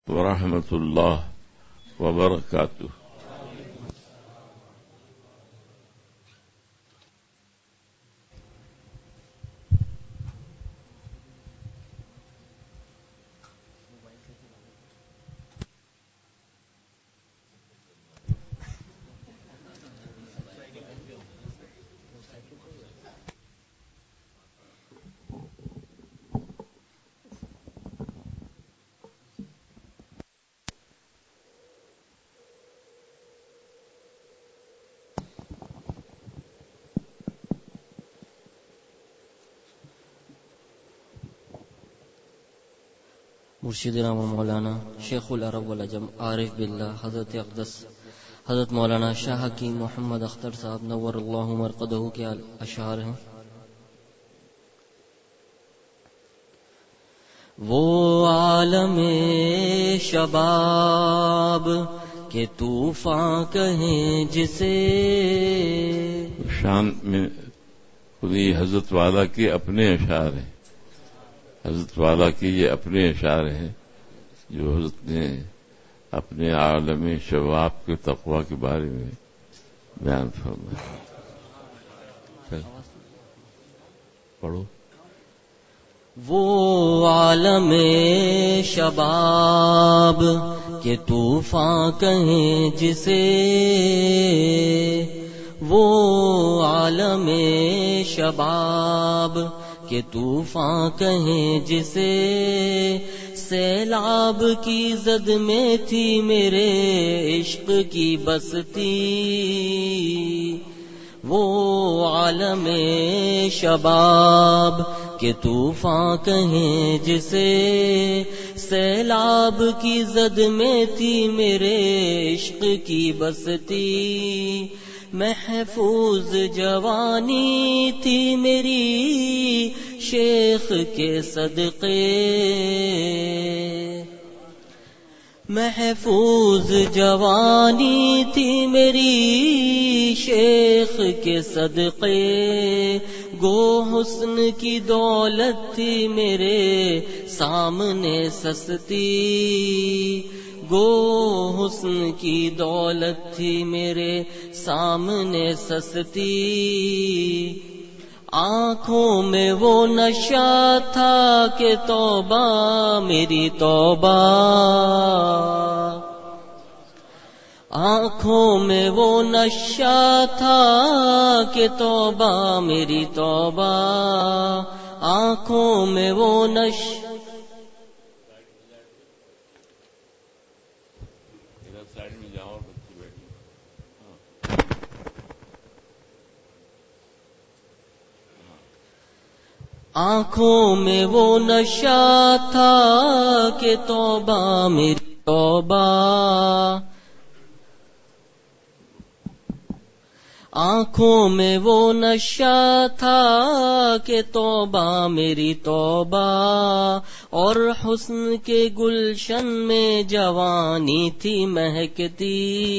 ورحمۃ اللہ وبرکاتہ۔ مرشدنا و مولانا شیخ العرب والعجم عارف باللہ حضرت اقدس حضرت مولانا شاہ حکیم محمد اختر صاحب نور اللہ مرقدہ کے اشعار ہیں۔ وہ عالم شباب کے طوفان کہیں جسے، شان میں خود یہ حضرت والا کے اپنے اشعار ہیں، حضرت والا کے یہ اپنے اشعار ہیں جو حضرت نے اپنے عالم شباب کے تقویٰ کے بارے میں بیان فرمایا۔ پڑھو۔ وہ عالم شباب کے طوفان کہیں جسے، وہ عالم شباب کہ طوفان کہیں جسے، سیلاب کی زد میں تھی میرے عشق کی بستی، وہ عالم شباب کہ طوفان کہیں جسے، سیلاب کی زد میں تھی میرے عشق کی بستی، محفوظ جوانی تھی میری شیخ کے صدقے، محفوظ جوانی تھی میری شیخ کے صدقے، گو حسن کی دولت تھی میرے سامنے سستی، گو حسن کی دولت تھی میرے سامنے سستی، آنکھوں میں وہ نشہ تھا کہ توبہ میری توبہ، آنکھوں میں وہ نشہ تھا کہ توبہ میری توبہ، آنکھوں میں وہ نشہ آنکھوں میں وہ نشہ تھا کہ توبہ میری توبہ، آنکھوں میں وہ نشہ تھا کہ توبہ میری توبہ، اور حسن کے گلشن میں جوانی تھی مہکتی،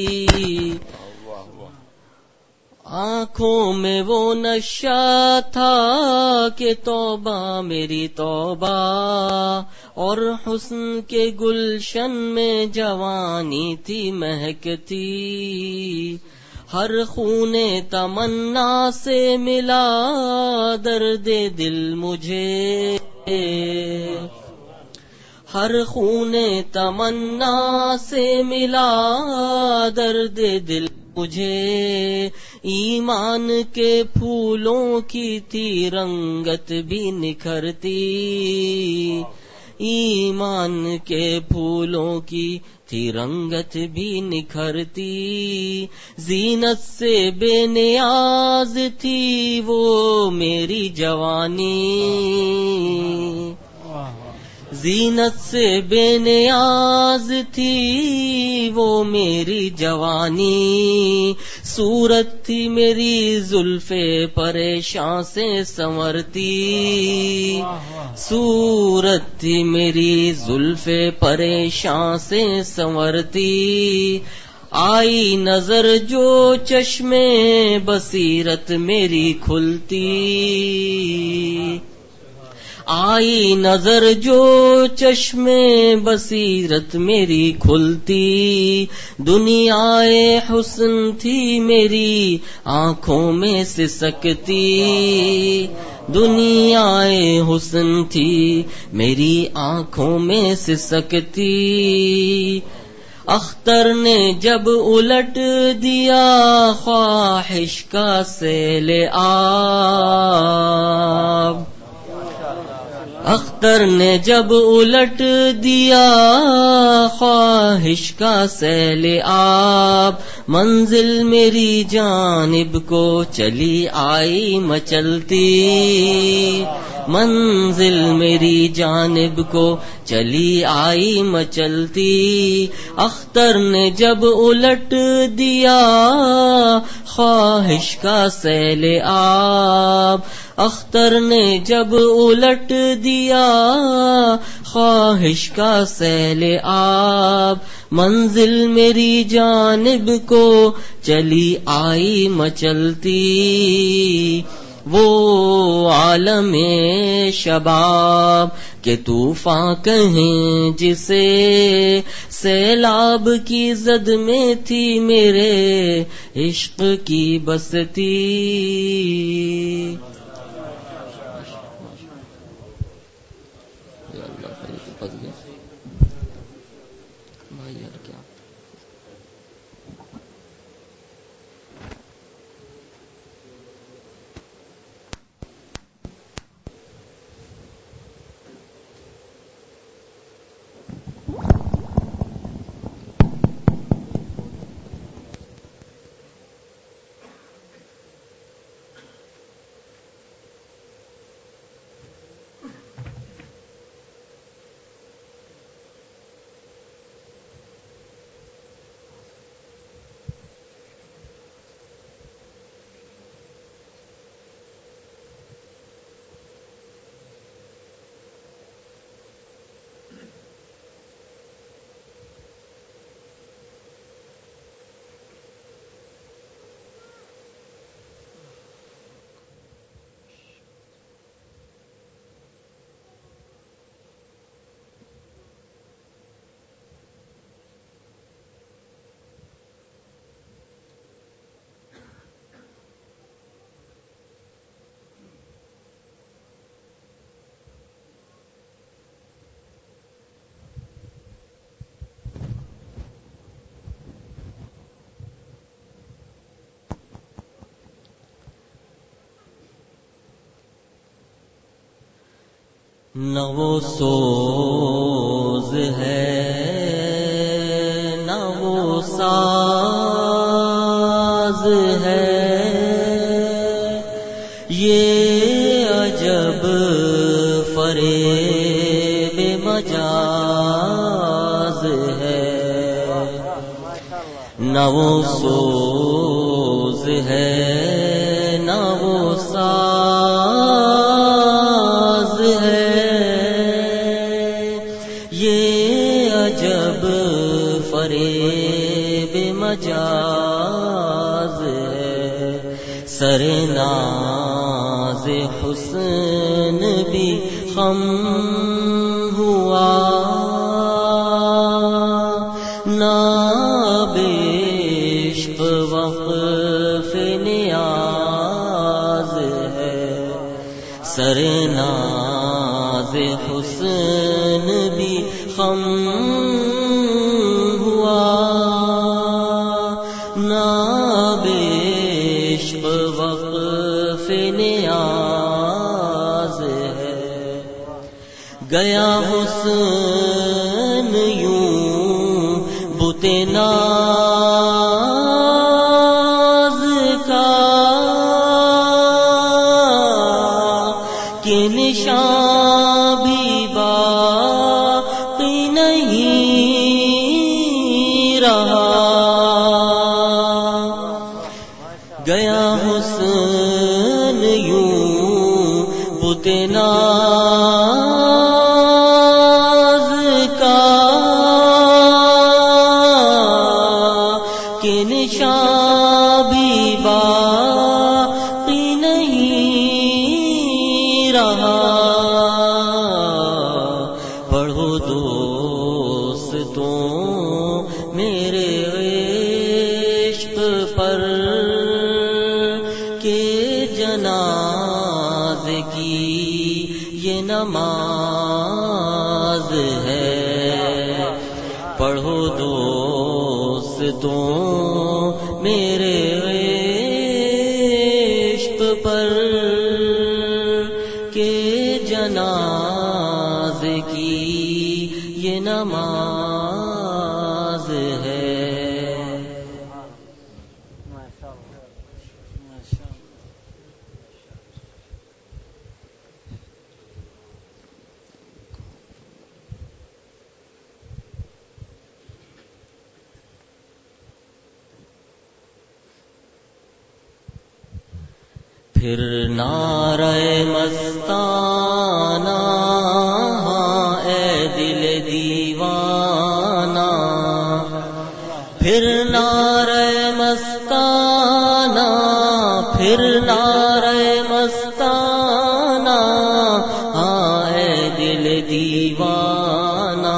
آنکھوں میں وہ نشہ تھا کہ توبہ میری توبہ، اور حسن کے گلشن میں جوانی تھی مہکتی، ہر خون تمنا سے ملا درد دل مجھے، ہر خون تمنا سے ملا درد دل مجھے، ایمان کے پھولوں کی تھی رنگت بھی نکھرتی، ایمان کے پھولوں کی تھی رنگت بھی نکھرتی، زینت سے بے نیاز تھی وہ میری جوانی، زینت سے بے نیاز تھی وہ میری جوانی، صورت تھی میری زلف پریشان سے سنورتی، صورت تھی میری زلف پریشان سے سنورتی، آئی نظر جو چشمے بصیرت میری کھلتی، آئی نظر جو چشم بصیرت میری کھلتی، دنیائے حسن تھی میری آنکھوں میں سے سکتی، دنیائے حسن تھی میری آنکھوں میں سے سکتی۔ اختر نے جب الٹ دیا خواہش کا سیل آب، اختر نے جب الٹ دیا خواہش کا سیل آب، منزل میری جانب کو چلی آئی مچلتی، منزل میری جانب کو چلی آئی مچلتی۔ اختر نے جب الٹ دیا خواہش کا سیل آب، اختر نے جب الٹ دیا خواہش کا سیل آب، منزل میری جانب کو چلی آئی مچلتی۔ وہ عالم شباب کہ طوفان کہیں جسے، سیلاب کی زد میں تھی میرے عشق کی بستی۔ نہ وہ سوز ہے نہ وہ ساز ہے، یہ عجب فریب مجاز ہے۔ نہ وہ سوز ہے نہ وہ ساز ہے، عجب فریب مجاز ہے۔ سر ناز حسن بھی خم ہوا، ناب عشق وقف نیاز ہے۔ سر ناز حسن بھی خم ہوا، ناب عشق وقف نیاز ہے۔ گیا حسن یوں بت ناز کا کہ نشان بھی باقی نہیں رہا۔ گیا حسن یوں بت ناز کا کہ نشان بھی باقی نہیں رہا۔ میرے عشق پر کہ جناز کی یہ نماز ہے، پڑھو دوستوں میرے عشق پر کہ جناز کی یہ نماز ہے۔ پھر نعرہ مستانہ ہاں اے دل دیوانہ، پھر نعرہ مستانہ، پھر نعرہ مستانہ ہاں اے دل دیوانہ،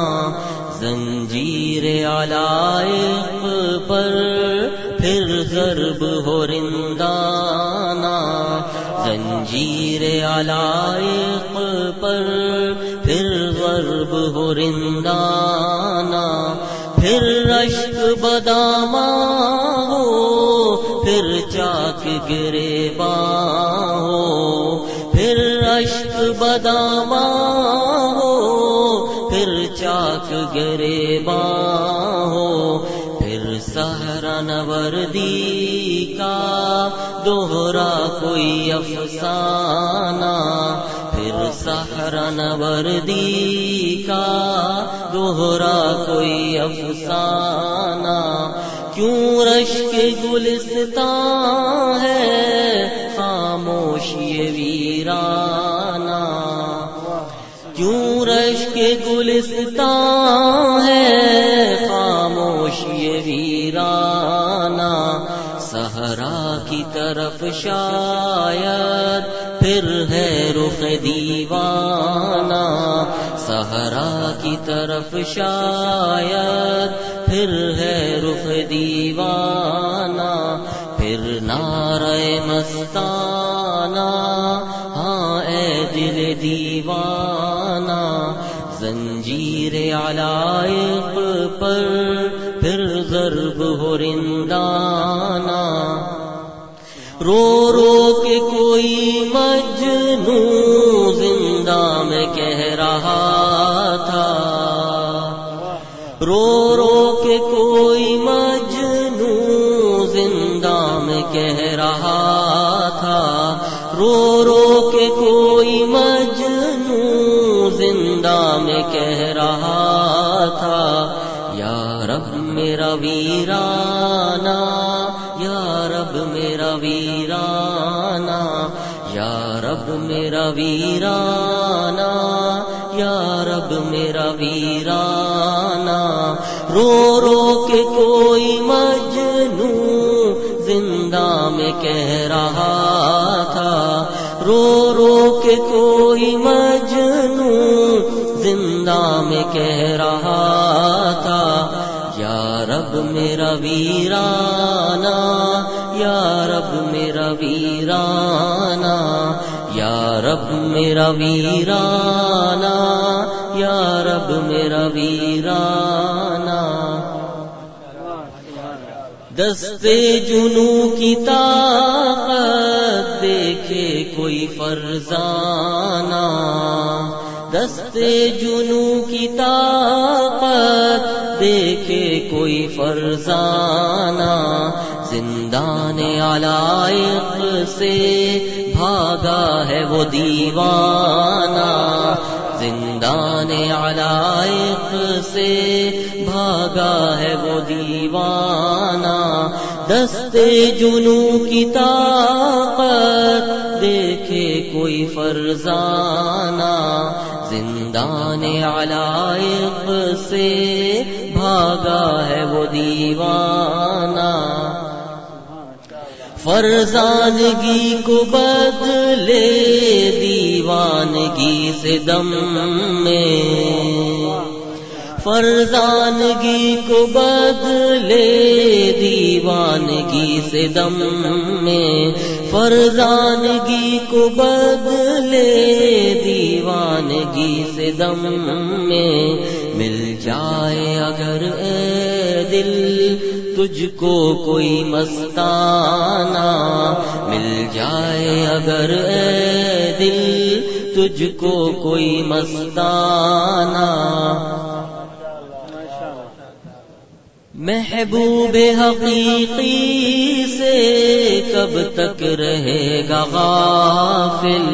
زنجیر علائق پر پھر ضرب ہو رندانہ، زنجیر علائق پر پھر ضرب ہو رندانہ، پھر اشک بداماں ہو، پھر چاک گریباں ہو، پھر اشک بداماں ہو، پھر چاک گریباں ہو، پھر صحرا نوردی کا دوہرا کوئی افسانہ، پھر صحرا نوردی کا دوہرا کوئی افسانہ، کیوں رشک گلستان ہے خاموش یہ ویرانہ، کیوں رشک گلستان ہے خاموش یہ ویرانہ، صحرا کی طرف شاید پھر ہے رخ دیوانہ، صحرا کی طرف شاید پھر ہے رخ دیوانہ، پھر نعرہ مستانہ ہاں اے دل دیوانہ، زنجیر علائق پر پھر ضرب ہو رندانہ، رو رو کے کوئی مجنوں زندہ میں کہہ رہا تھا، رو رو کے کوئی مجنوں زندہ میں کہہ رہا تھا، رو رو کے کوئی مجنوں زندہ میں کہہ رہا تھا، یا رب میرا ویرانہ، یا رب میرا ویرانہ، یا رب میرا ویرانہ، یا رب میرا ویرانہ، رو رو کے کوئی مجنوں زندہ میں کہہ رہا تھا، رو رو کے کوئی مجنوں زندہ میں کہہ رہا تھا، یا رب میرا ویرانہ، یا رب میرا ویرانہ، یا رب میرا ویرانہ، یا رب میرا ویرانہ، دستے جنوں کی طاقت دیکھے کوئی فرزانہ، دستے جنوں کی طاقت دیکھے کوئی فرزانہ، زندان علائق سے بھاگا ہے وہ دیوانہ، زندان علائق سے بھاگا ہے وہ دیوانہ، دستے جنوں کی طاقت دیکھے کوئی فرزانہ، زندان علائق سے بھاگا ہے وہ دیوانہ، فرزانگی کو بدلے دیوانگی سے دم میں، فرزانگی کو بدلے دیوانگی سے دم میں، فرزانگی کو بدلے دیوانگی سے دم میں، مل جائے اگر اے دل تجھ کو کوئی مستانہ، مل جائے اگر اے دل تجھ کو کوئی مستانہ، محبوب حقیقی سے کب تک رہے گا غافل،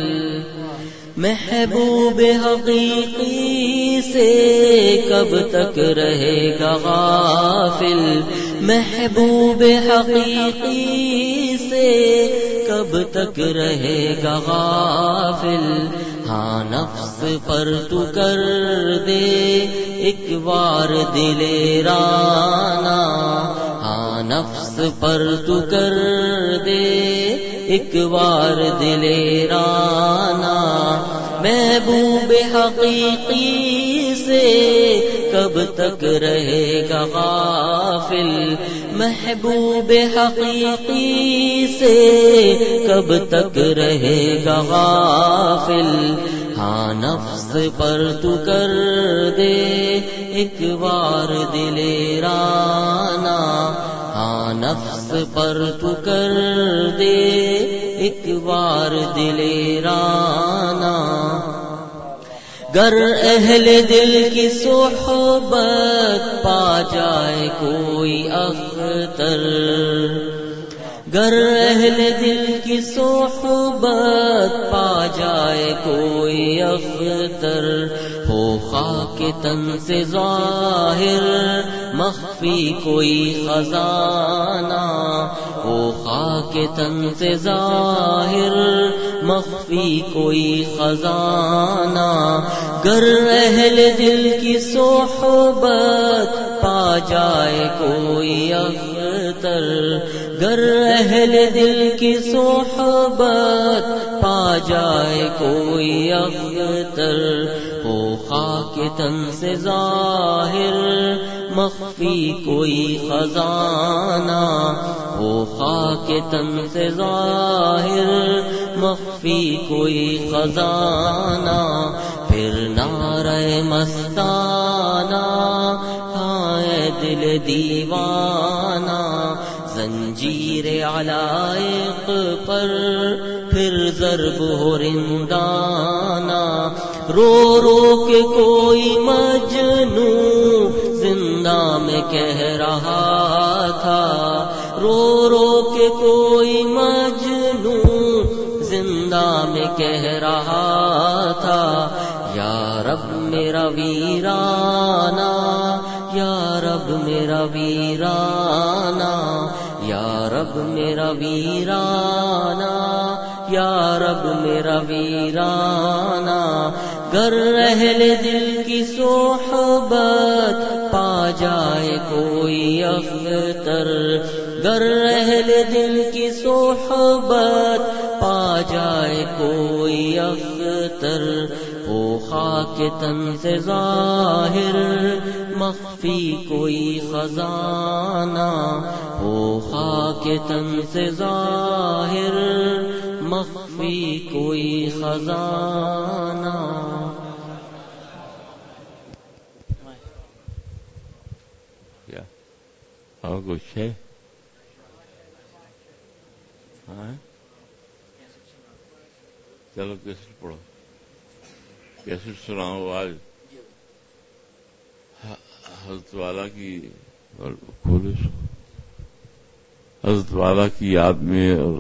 محبوب حقیقی سے کب تک رہے گا غافل، محبوب حقیقی سے کب تک رہے گا غافل، ہاں نفس پر تو کر دے ایک بار دلیرانہ، ہاں نفس پر تو کر دے ایک بار دلیرانہ، محبوب حقیقی سے کب تک رہے گا غافل، محبوب حقیقی سے کب تک رہے گا غافل، ہاں نفس پر تو کر دے ایک بار دلیرانہ، ہاں نفس پر تو کر دے ایک بار دلیرانہ، گر اہل دل کی صحبت پا جائے کوئی اختر، گر اہل دل کی صحبت پا جائے کوئی اختر، ہو خاک تن سے ظاہر مخفی کوئی خزانہ، ہو خاک تن سے ظاہر مخفی کوئی خزانہ، گر اہل دل کی صحبت پا جائے کوئی اختر، گر اہل دل کی صحبت پا جائے کوئی اختر، ہو خاک تن سے ظاہر مخفی کوئی خزانہ، ہو خاک تن سے ظاہر مخفی کوئی خزانہ، پھر نعرہ مستانہ ہائے دل دیوانہ، زنجیر علائق پر پھر ضرب ہو رندانہ، رو رو کے کوئی مجنوں زندہ میں کہہ رہا تھا، رو رو کے کوئی مجنوں زندہ میں کہہ رہا تھا، یا رب میرا ویرانہ، یا رب میرا ویرانہ، یا رب میرا ویرانہ، یا رب میرا ویرانہ، گر اہل دل کی صحبت پا جائے کوئی اختر، گر اہل دل کی صحبت پا جائے کوئی اختر، ہو خاک تن سے ظاہر مخفی کوئی خزانہ، ہو خاک تن سے ظاہر مخفی کوئی خزانہ۔ کیا اور کچھ ہے؟ ہاں چلو کیسٹ پڑھو، کیسٹ سناؤ آج حضرت والا کی، کھولے حضرت والا کی یاد میں اور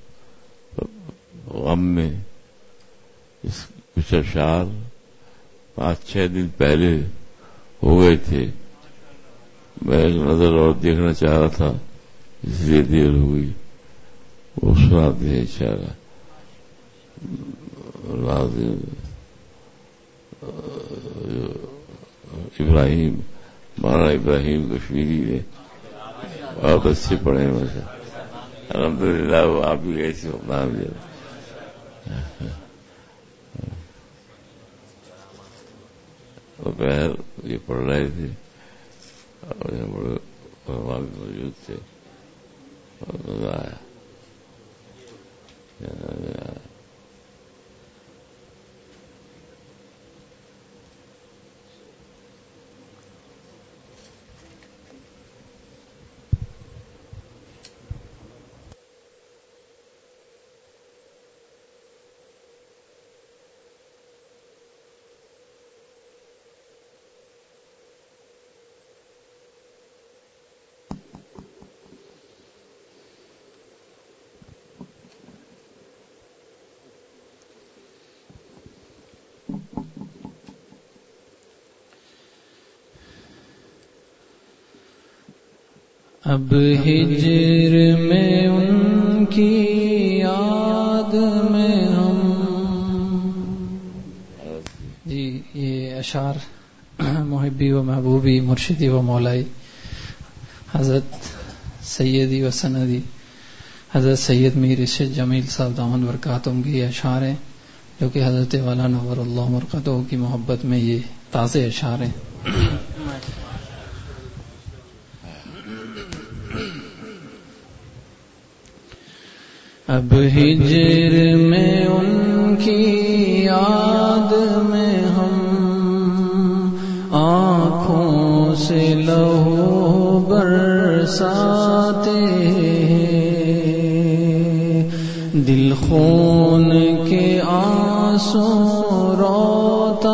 غم میں اس کچھ اشعار 5-6 دن پہلے ہو گئے تھے، میں ایک نظر اور دیکھنا چاہ رہا تھا اس لیے دیر ہو گئی، وہ سناتے ہیں اشارہ ابراہیم، مولانا ابراہیم کشمیری نے بہت اچھے پڑھے ہیں، ویسے الحمدللہ وہ آپ بھی گئے تھے نام دے وہ بہر یہ پڑھ تھے اور یہاں بڑے علماء بھی موجود تھے، بہت مزہ آیا۔ اب ہجر میں ان کی یاد میں ہم، جی یہ اشعار محبی و محبوبی مرشدی و مولائی حضرت سیدی و سندی حضرت سید میر ارشد جمیل صاحب دامن برکاتہم کی یہ اشعار ہیں جو کہ حضرت والا نور اللہ مرقدہ کی محبت میں یہ تازہ اشعار ہیں۔ اب ہجر میں ان کی یاد میں ہم آنکھوں سے لہو برساتے دل خون کے آنسو روتا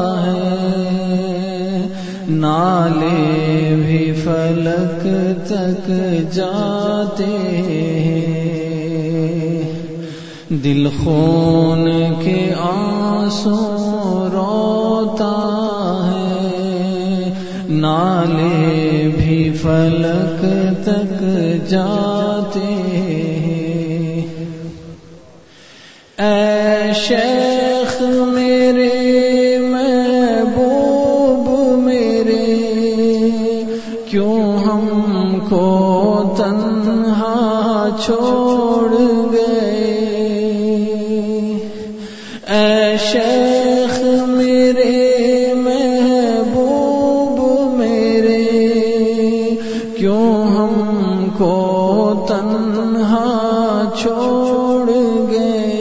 ہے، نالے بھی فلک تک جاتے دل خون کے آنسو روتا ہے، نالے بھی فلک تک جاتے ہیں۔ اے شیخ میرے محبوب میرے، کیوں ہم کو تنہا چھوڑ گئے؟ اے شیخ میرے محبوب میرے، کیوں ہم کو تنہا چھوڑ گئے؟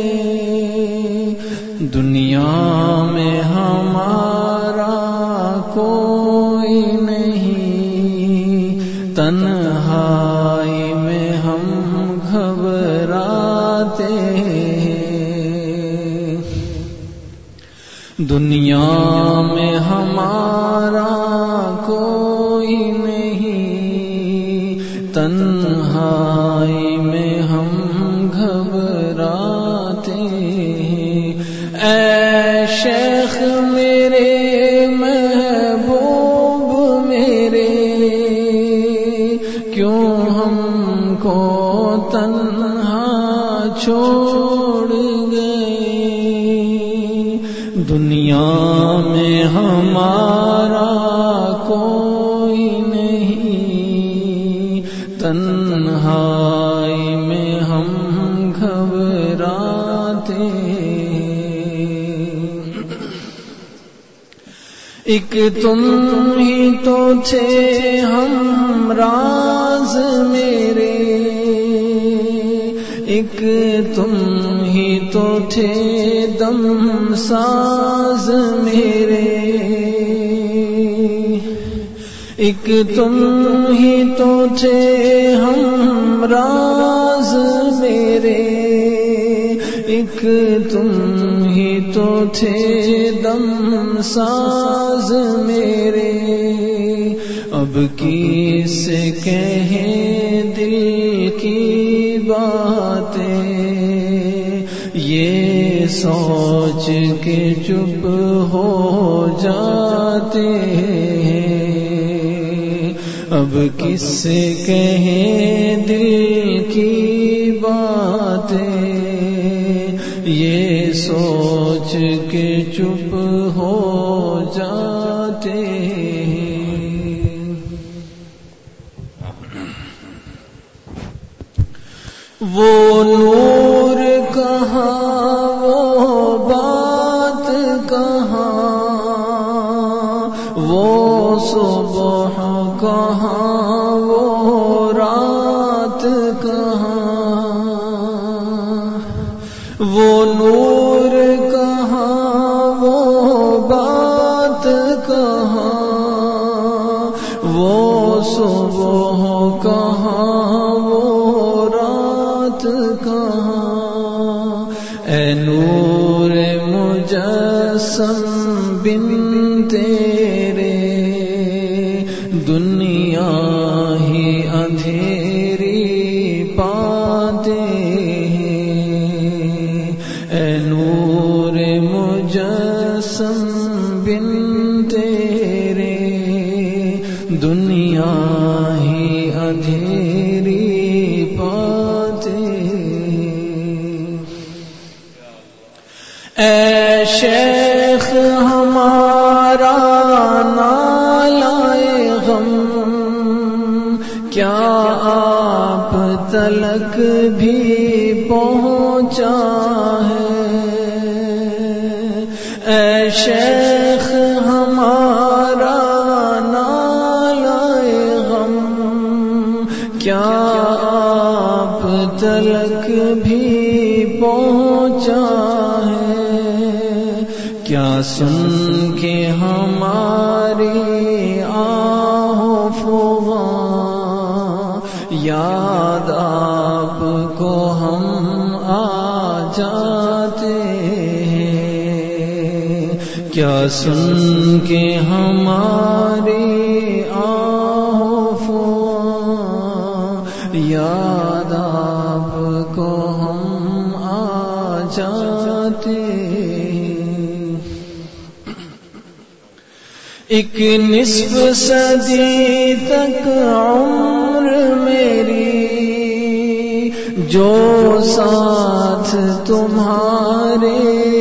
دنیا میں ہمارا کوئی نہیں، تنہائی میں ہم گھبراتے دنیا میں ہمارا کوئی نہیں، تنہائی میں ہم گھبراتے ہیں۔ اے شیخ میرے محبوب میرے، کیوں ہم کو تنہا چھوڑ گئے؟ دنیا میں ہمارا کوئی نہیں، تنہائی میں ہم گھبراتے ایک تم ہی تو تھے ہم راز میرے، ایک تم ہی تو تھے دم ساز میرے، ایک تم ہی تو تھے ہم راز میرے، ایک تم ہی تو تھے دم ساز میرے۔ اب کس کہیں دل کی باتیں، یہ سوچ کے چپ ہو جاتے ہیں۔ اب کس سے کہیں دل کی باتیں، یہ سوچ کے چپ ہو جاتے ہیں۔ وہ نور کہاں، وہ بات کہاں، وہ کہاں وہ رات کہاں، وہ نور کہاں وہ بات کہاں، وہ صبح کہاں وہ رات کہاں، اے نور مجسم بن تیرے دنیا ہی اندھیری پاتے ہیں، اے نور مجسم بن تیرے دنیا ہی اندھیری پاتے ہیں، اے شیخ ہمارا نالائے غم، کیا آپ تلک بھی پہنچا ہے، اے شیخ ہمارا نالائے غم، کیا آپ تلک بھی پہنچا ہے، کیا سن کے ہماری آہ فغاں یاد آپ کو ہم آ جاتے ہیں، کیا سن کے ہماری آہ فغاں یاد آپ کو ہم آ جاتے ہیں، ایک نصف صدی تک عمر میری جو ساتھ تمہارے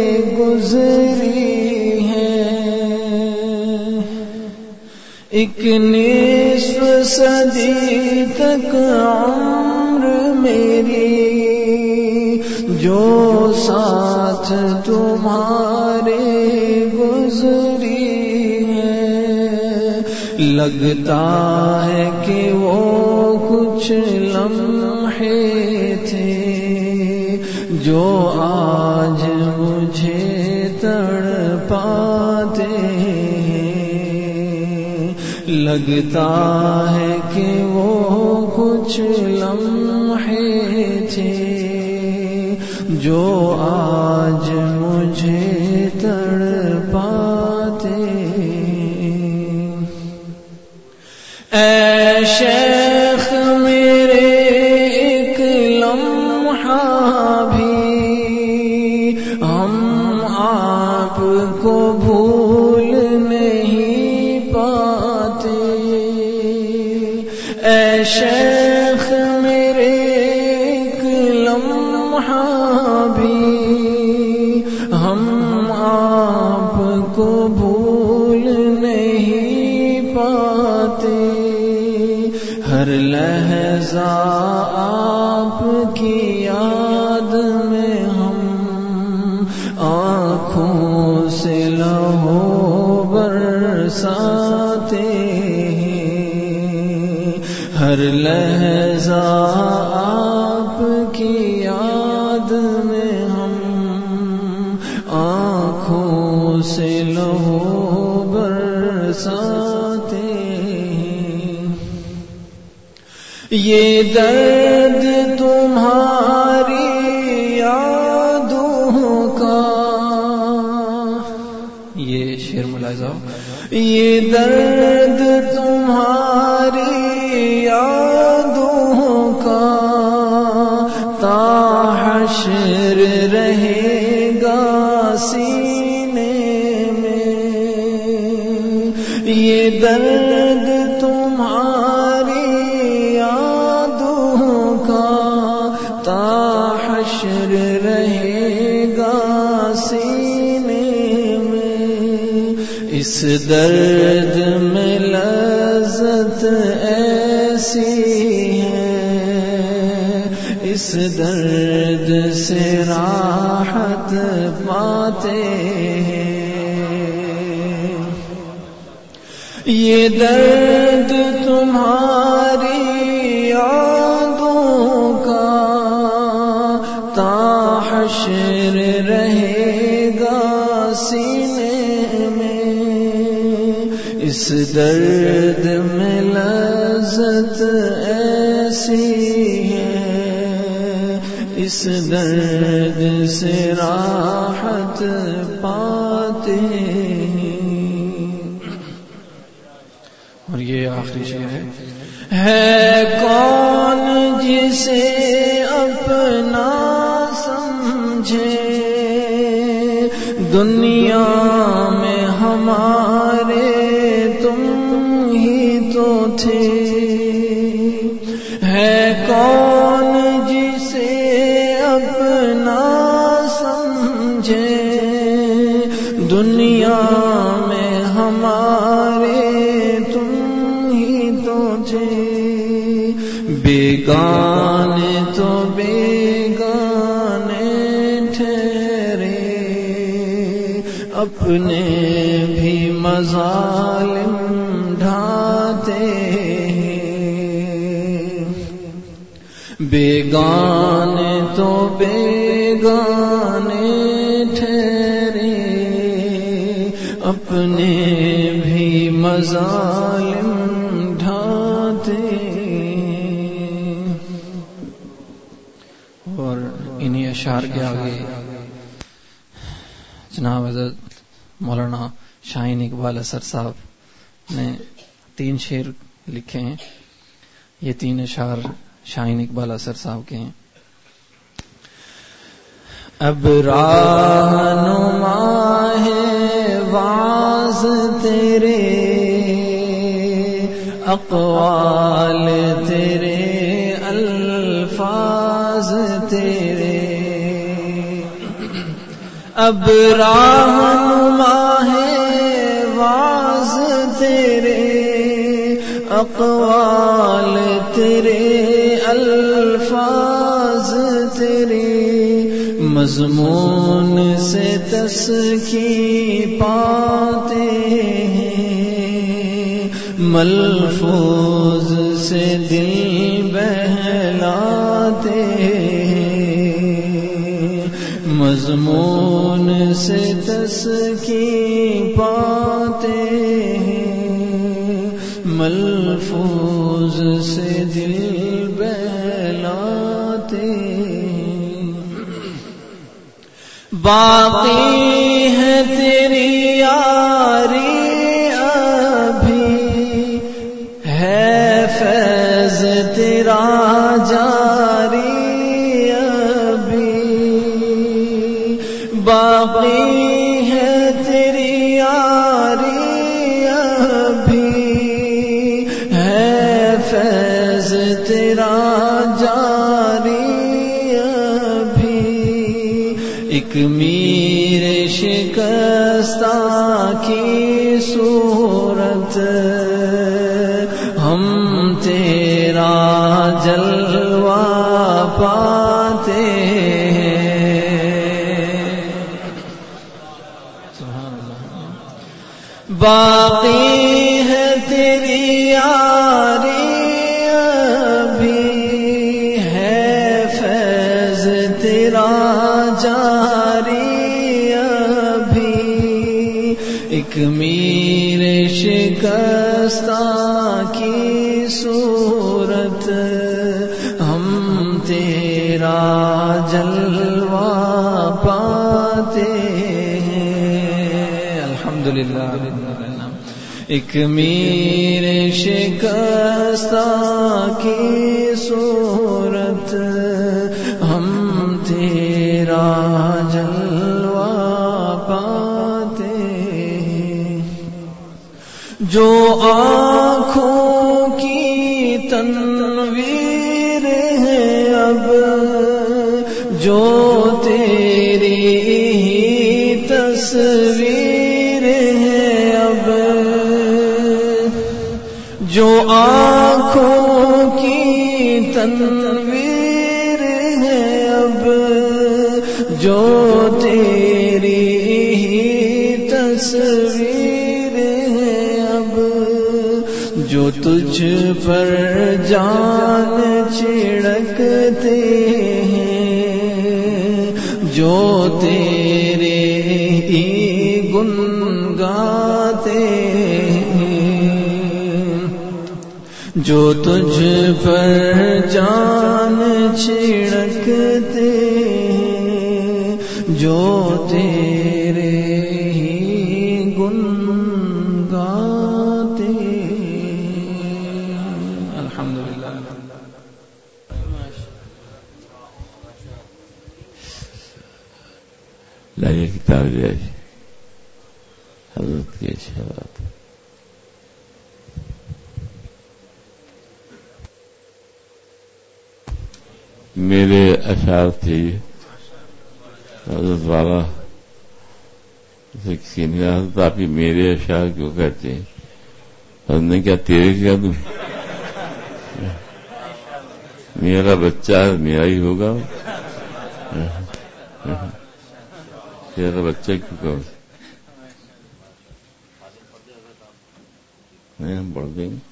گزری ہے، ایک نصف صدی تک عمر میری جو ساتھ تمہارے گزری، لگتا ہے کہ وہ کچھ لمحے تھے جو آج مجھے تڑپاتے ہیں، لگتا ہے کہ وہ کچھ لمحے تھے جو آج مجھے تڑپاتے ہیں، اے شیخ میرے ایک لمحہ بھی ہم آپ کو بھول نہیں پاتے، اے شیخ میرے ایک لمحہ بھی ہم آپ کو بھول نہیں پاتے، ہر لحظہ آپ کی یاد میں ہم آنکھوں سے لہو برساتے ہیں، ہر لحظہ آپ کی یاد میں ہم آنکھوں سے لہو برساتے ہیں، یہ درد تمہاری یادوں کا، یہ شعر ملاحظہ، یہ درد تمہاری یادوں کا تا حشر رہے گا سینے میں، یہ درد تمہاری یادوں کا تا حشر رہے گا سینے میں، اس درد میں لذت ایسی ہے، اس درد سے راحت پاتے ہیں، یہ درد تمہارا اس درد میں لذت ایسی ہے، اس درد سے راحت پاتے ہیں۔ اور یہ آخری شعر ہے کون جسے اپنا سمجھے، دنیا میں ہمارے تم ہی تو تھے، ہے کون جسے اپنا سمجھے، دنیا میں ہمارے تم ہی تو تھے، بیگانے تو بیگانے ٹھہرے، اپنے بھی مظالم ڈھاتے ہیں، بیگانے تو بیگانے ٹھہرے، اپنے بھی مظالم ڈھاتے ہیں۔ اور انہی اشعار کے آگے جناب حضرت مولانا شاہین اقبال اثر صاحب نے 3 شعر لکھے ہیں، یہ 3 اشعار شاہین اقبال اثر صاحب کے ہیں۔ اب رہنما ہے واعظ تیرے، اقوال تیرے، الفاظ تیرے، اب رہنما ہے واعظ تیرے، اقوال تیرے، الفاظ تیرے، مضمون سے تسکین پاتے ہیں، ملفوظ سے دل بہلاتے ہیں، مضمون سے تسکین پاتے ہیں، ملفوظ سے دل بہلاتے ہیں۔ باقی ہے تیری یاری ابھی، ہے فیض تیرا جاری ابھی، باقی ہے تیری یاری ابھی، ہے فیض تیرا جاری ابھی، ایک میر شکستہ کی صورت، ہم تیرا جلوہ پاتے ہیں۔ باقی ہے تیری یاری ابھی، ہے فیض تیرا جاری ابھی، ایک میر شکستہ کی صورت، ہم تیرا جلوہ پاتے ہیں۔ الحمدللہ، ایک میر شکستہ کی صورت، ہم تیرا جلوہ پاتے ہیں۔ جو آنکھوں کی تنویر ہے اب، جو تیری ہی تصویر ہے اب، جو آنکھوں کی تنویر ہے اب، جو تیری ہی تصویر ہے اب، جو تجھ پر جان چھڑکتے ہیں، جو تیرے ہی گن گاتے ہیں، جو تجھ پر جان چھڑکتے جو تیرے ہی گن گاتے. الحمدللہ. لائے کتاب لے حضرت کے اشارات. میرے اشعار تھے حضرت والا کسی نے حضرت آپ ہی میرے اشعار کیوں کہتے ہیں؟ حضرت نے کیا تیرے کیا دوں؟ میرا بچہ میرا ہی ہوگا. تیرا بچہ کیوں کہ نہیں ہم پڑھ دیں گے.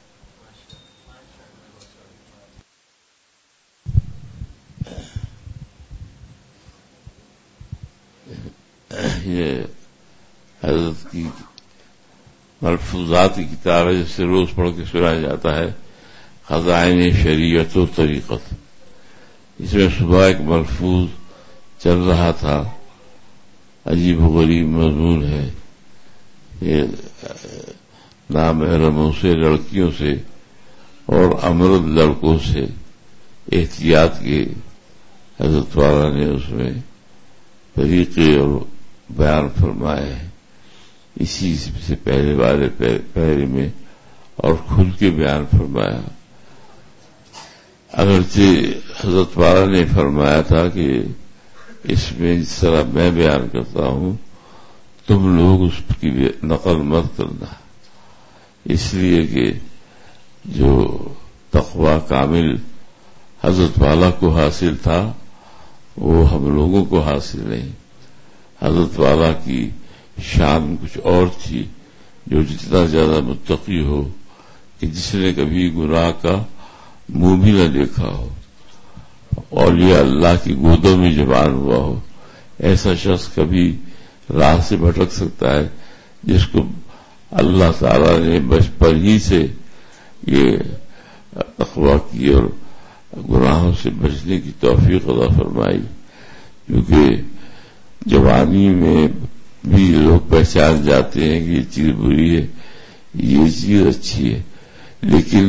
یہ حضرت کی ملفوظات کی کتاب ہے جس سے روز پڑھ کے سنایا جاتا ہے. خزائن شریعت و طریقت. اس میں صبح ایک ملفوظ چل رہا تھا، عجیب و غریب مضمون ہے. یہ نامحرموں سے، لڑکیوں سے اور امرد لڑکوں سے احتیاط کے حضرت والا نے اس میں طریقے اور بیان فرمائے ہیں. اسی سے پہلے والے پہرے میں اور کھل کے بیان فرمایا. اگرچہ حضرت والا نے فرمایا تھا کہ اس میں جس طرح میں بیان کرتا ہوں تم لوگ اس کی نقل مت کرنا، اس لیے کہ جو تقوی کامل حضرت والا کو حاصل تھا وہ ہم لوگوں کو حاصل نہیں. حضرت والا کی شان کچھ اور تھی، جو جتنا زیادہ متقی ہو کہ جس نے کبھی گناہ کا منہ بھی نہ دیکھا ہو، اولیاء اللہ کی گودوں میں جوان ہوا ہو، ایسا شخص کبھی راہ سے بھٹک سکتا ہے جس کو اللہ تعالی نے بچپن ہی سے یہ تقوی کی اور گناہوں سے بچنے کی توفیق عطا فرمائی. کیونکہ جوانی میں بھی لوگ پہچان جاتے ہیں کہ یہ چیز بری ہے، یہ چیز اچھی ہے، لیکن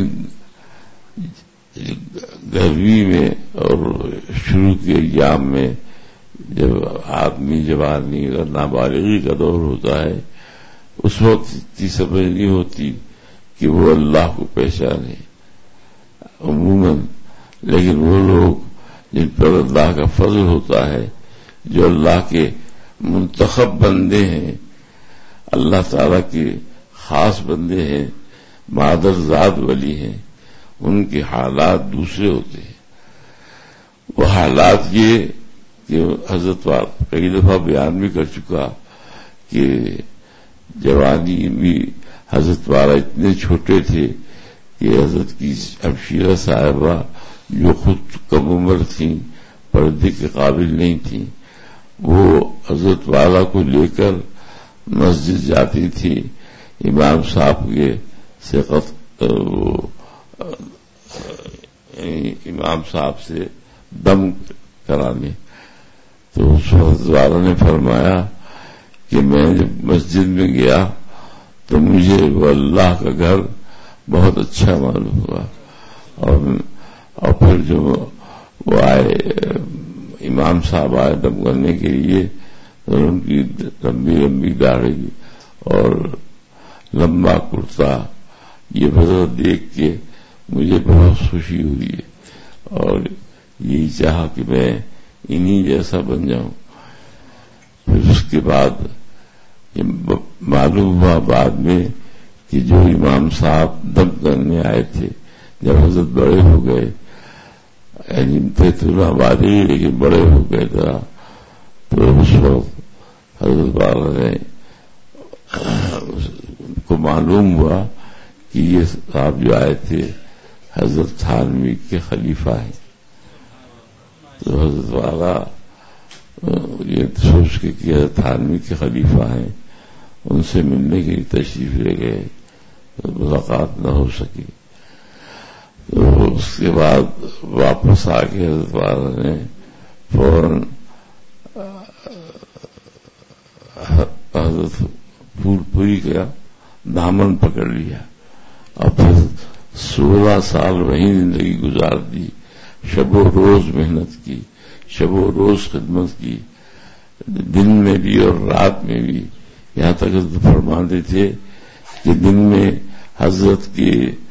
گرمی میں اور شروع کے ایام میں جب آدمی جوانی اور نابالغی کا دور ہوتا ہے اس وقت اتنی سمجھ نہیں ہوتی کہ وہ اللہ کو پہچانے عموماً. لیکن وہ لوگ جن پر اللہ کا فضل ہوتا ہے، جو اللہ کے منتخب بندے ہیں، اللہ تعالی کے خاص بندے ہیں، مادر ذات ولی ہیں، ان کے حالات دوسرے ہوتے ہیں. وہ حالات یہ کہ حضرت والا کئی دفعہ بیان بھی کر چکا کہ جوانی بھی حضرت والا اتنے چھوٹے تھے کہ حضرت کی ہمشیرہ صاحبہ جو خود کم عمر تھیں، پردے کے قابل نہیں تھیں، وہ حضرت والا کو لے کر مسجد جاتی تھی امام صاحب کے امام صاحب سے دم کرانے. تو اس وقت والا نے فرمایا کہ میں جب مسجد میں گیا تو مجھے وہ اللہ کا گھر بہت اچھا معلوم ہوا. اور پھر جو وہ آئے امام صاحب آئے دم کرنے کے لیے تو ان کی لمبی لمبی داڑھی اور لمبا کرتا یہ بدل دیکھ کے مجھے بہت خوشی ہوئی ہے اور یہی چاہا کہ میں انہی جیسا بن جاؤں. پھر اس کے بعد یہ معلوم ہوا بعد میں کہ جو امام صاحب دم کرنے آئے تھے جب حضرت بڑے ہو گئے، یعنی تھے تو نابالغ لیکن بڑے ہو گئے تھا، تو اس وقت حضرت والا نے کو معلوم ہوا کہ یہ صاحب جو آئے تھے حضرت تھانوی کے خلیفہ ہیں. تو حضرت والا یہ سوچ کے کہ حضرت تھانوی کے خلیفہ ہیں، ان سے ملنے کے لیے تشریف لے گئے، ملاقات نہ ہو سکی. تو اس کے بعد واپس آ کے حضرت والا نے فوراً حضرت پھول پوری کا دامن پکڑ لیا اور پھر 16 سال وہیں زندگی گزار دی. شب و روز محنت کی، شب و روز خدمت کی، دن میں بھی اور رات میں بھی. یہاں تک حضرت فرماتے تھے کہ دن میں حضرت کے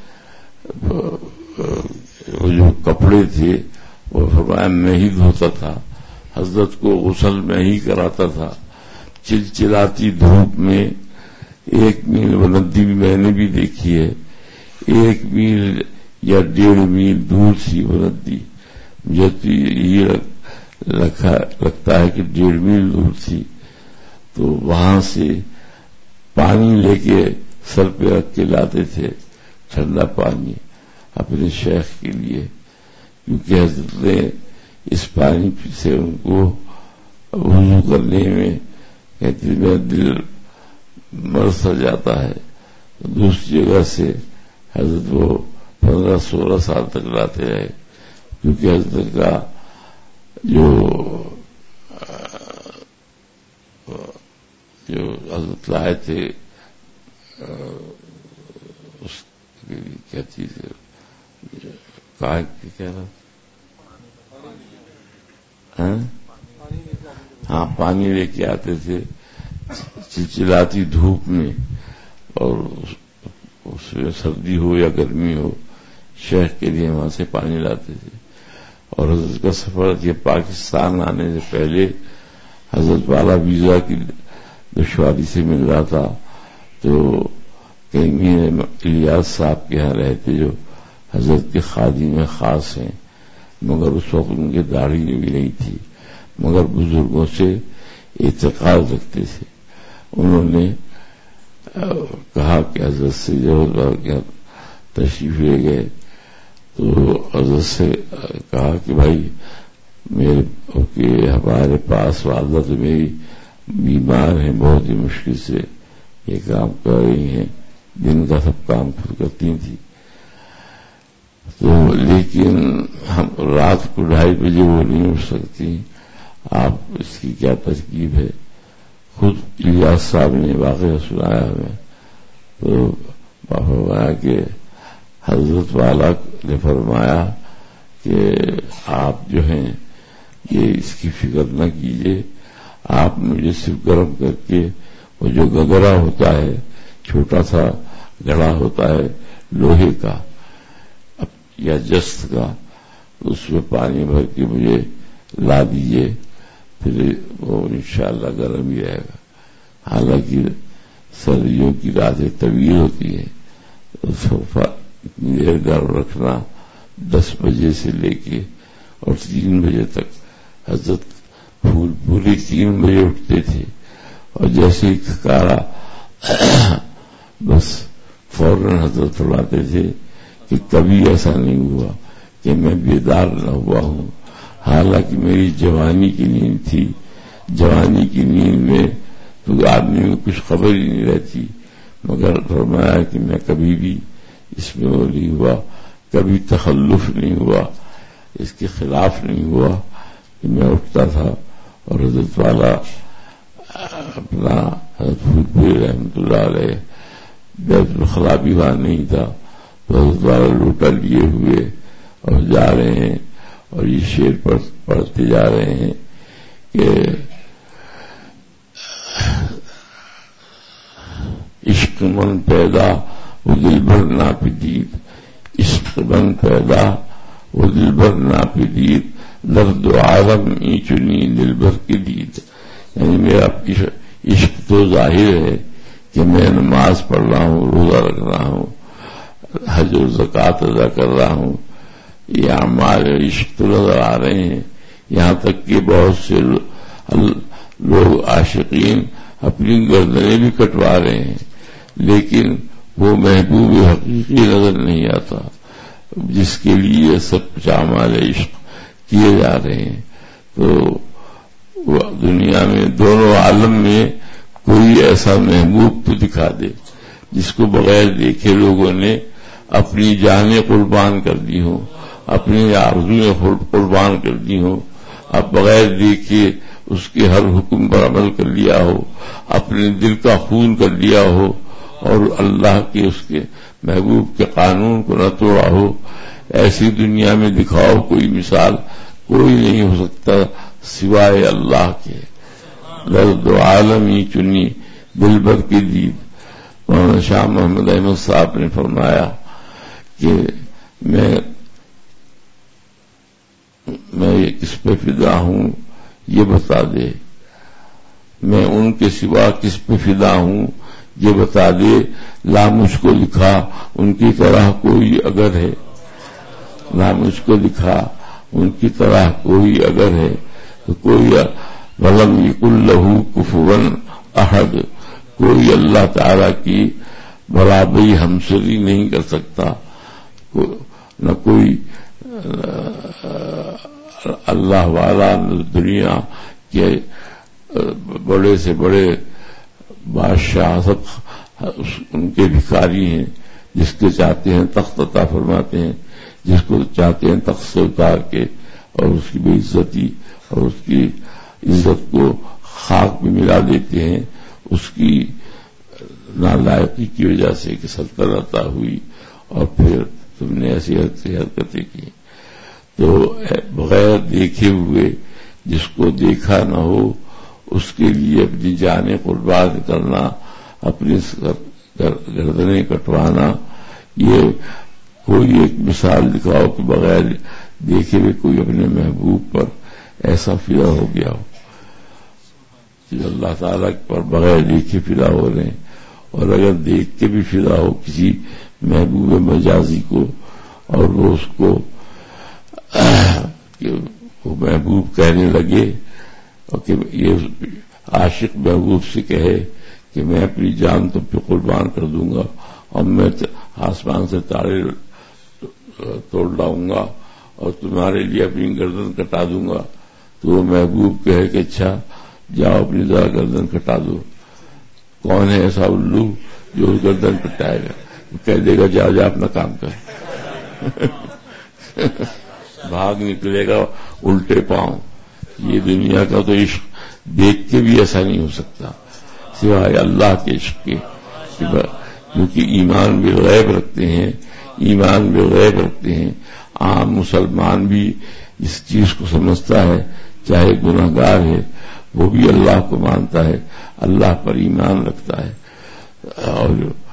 جو کپڑے تھے وہ فرمایا میں ہی دھوتا تھا، حضرت کو غسل میں ہی کراتا تھا. چلچلاتی دھوپ میں 1 میل بلندی بھی میں نے بھی دیکھی ہے، 1 میل یا 1.5 میل دور سی بلندی. مجھے تو یہ لگتا ہے کہ 1.5 میل دور تھی. تو وہاں سے پانی لے کے سر پہ رکھ کے لاتے تھے، ٹھنڈا پانی اپنے شیخ کے لیے، کیونکہ حضرت نے اس پانی سے ان کو وضو کرنے میں کہتے میرا دل مر سا جاتا ہے. دوسری جگہ سے حضرت وہ 15-16 سال تک لاتے رہے، کیونکہ حضرت کا جو حضرت لائے تھے اس کی کیا چیز ہے، کیا نام، ہاں پانی لے کے آتے تھے چلچلاتی دھوپ میں، اور اس میں سردی ہو یا گرمی ہو شیخ کے لیے وہاں سے پانی لاتے تھے. اور حضرت کا سفر یہ پاکستان آنے سے پہلے حضرت والا ویزا کی دشواری سے مل رہا تھا، تو کہیں الیاس صاحب کے یہاں رہتے جو حضرت کے خادم خاص ہیں، مگر اس وقت ان کی داڑھی بھی نہیں تھی، مگر بزرگوں سے اعتقاد رکھتے تھے. انہوں نے کہا کہ حضرت سے جب تشریف لے گئے تو حضرت سے کہا کہ بھائی ہمارے پاس والدہ تو میری بیمار ہیں، بہت ہی مشکل سے یہ کام کر رہی ہیں، دن کا سب کام خود کرتی تھی، تو لیکن ہم رات کو 2:30 بجے وہ نہیں اٹھ سکتی، آپ اس کی کیا ترکیب ہے. خود الیاس صاحب نے واقعہ سنایا ہمیں، تو فرمایا کہ حضرت والا نے فرمایا کہ آپ جو ہیں یہ اس کی فکر نہ کیجیے، آپ مجھے صرف گرم کر کے وہ جو گگرا ہوتا ہے، چھوٹا سا گڑھا ہوتا ہے لوہے کا یا جست کا، اس میں پانی بھر کے مجھے لا دیجیے، پھر وہ انشاءاللہ گرم ہی رہے گا. حالانکہ سردیوں کی راتیں طویل ہوتی ہیں، اتنی دیر گرم رکھنا 10 بجے سے لے کے اور 3 بجے تک. حضرت پھول پوری 3 بجے اٹھتے تھے اور جیسے ہی کھکارا بس فوراً حضرت فرماتے تھے کہ کبھی ایسا نہیں ہوا کہ میں بیدار نہ ہوا ہوں. حالانکہ میری جوانی کی نیند تھی، جوانی کی نیند میں تو آدمی کو کچھ خبر ہی نہیں رہتی، مگر فرمایا کہ میں کبھی بھی اس میں وہ نہیں ہوا، کبھی تخلف نہیں ہوا، اس کے خلاف نہیں ہوا کہ میں اٹھتا تھا. اور حضرت والا اپنا حضرت پھول رحمۃ اللہ علیہ بیت الخلا بھی وہاں نہیں تھا، تو حضرت والا لوٹا لیے ہوئے اور جا رہے ہیں اور یہ شعر پڑھتے جا رہے ہیں کہ عشق من پیدا وہ دل بھر ناپدید، عشق من پیدا وہ دل بھر ناپدید، درد و عالم ای چنی دل بھر کی دید. یعنی میرا عشق تو ظاہر ہے کہ میں نماز پڑھ رہا ہوں، روزہ رکھ رہا ہوں، حج و زکوٰۃ ادا کر رہا ہوں، یہ اعمال عشق تو نظر آ رہے ہیں. یہاں تک کہ بہت سے لوگ عاشقین اپنی گردنیں بھی کٹوا رہے ہیں، لیکن وہ محبوب حقیقی نظر نہیں آتا جس کے لیے سب کچھ اعمال عشق کیے جا رہے ہیں. تو دنیا میں دونوں عالم میں کوئی ایسا محبوب تو دکھا دے جس کو بغیر دیکھے لوگوں نے اپنی جانیں قربان کر دی ہوں، اپنی آرزویں قربان کر دی ہوں، اب بغیر دیکھے اس کے ہر حکم پر عمل کر لیا ہو، اپنے دل کا خون کر لیا ہو اور اللہ کے اس کے محبوب کے قانون کو نہ توڑا ہو، ایسی دنیا میں دکھاؤ کوئی مثال کوئی نہیں ہو سکتا سوائے اللہ کے۔ درد عالمی چنی دل بر کی دید۔ مولانا شاہ محمد احمد صاحب نے فرمایا کہ میں کس پہ فدا ہوں یہ بتا دے، میں ان کے سوا کس پہ فدا ہوں یہ بتا دے، لا مجھ کو لکھا ان کی طرح کوئی اگر ہے، لا مجھ کو لکھا ان کی طرح کوئی اگر ہے تو کوئی ولم یکن لہ کفوا احد، کوئی اللہ تعالی کی برابری ہمسری نہیں کر سکتا، نہ کوئی اللہ والا دنیا کے بڑے سے بڑے بادشاہ سب ان کے بھکاری ہیں، جس کے چاہتے ہیں تخت عطا فرماتے ہیں، جس کو چاہتے ہیں تخت سے اتار کے اور اس کی بے عزتی اور اس کی عزت کو خاک میں ملا دیتے ہیں، اس کی نالائقی کی وجہ سے کہ سلطنت عطا ہوئی اور پھر تم نے ایسی حرکتیں کی۔ تو بغیر دیکھے ہوئے جس کو دیکھا نہ ہو اس کے لیے اپنی جانیں قربان کرنا، اپنی گردنیں کٹوانا، یہ کوئی ایک مثال دکھاؤ کہ بغیر دیکھے ہوئے کوئی اپنے محبوب پر ایسا فدا ہو گیا ہو کہ اللہ تعالیٰ پر بغیر دیکھے فدا ہو رہے ہیں، اور اگر دیکھ کے بھی فدا ہو کسی محبوب مجازی کو اور وہ اس کو کہ وہ محبوب کہنے لگے اور کہ یہ عاشق محبوب سے کہے کہ میں اپنی جان تم پہ قربان کر دوں گا اور میں آسمان سے تارے توڑ لاؤں گا اور تمہارے لیے اپنی گردن کٹا دوں گا، تو وہ محبوب کہے کہ اچھا جاؤ اپنی ذرا گردن کٹا دو۔ کون ہے ایسا الو جو گردن کٹائے گا؟ کہہ دے گا جا جا اپنا کام کر، بھاگ نکلے گا الٹے پاؤں۔ یہ دنیا کا تو عشق دیکھ کے بھی ایسا نہیں ہو سکتا سوائے اللہ کے عشق کے، کیونکہ ایمان بالغیب رکھتے ہیں، ایمان بالغیب رکھتے ہیں۔ عام مسلمان بھی اس چیز کو سمجھتا ہے، چاہے گناہ گار ہے وہ بھی اللہ کو مانتا ہے، اللہ پر ایمان رکھتا ہے۔ اور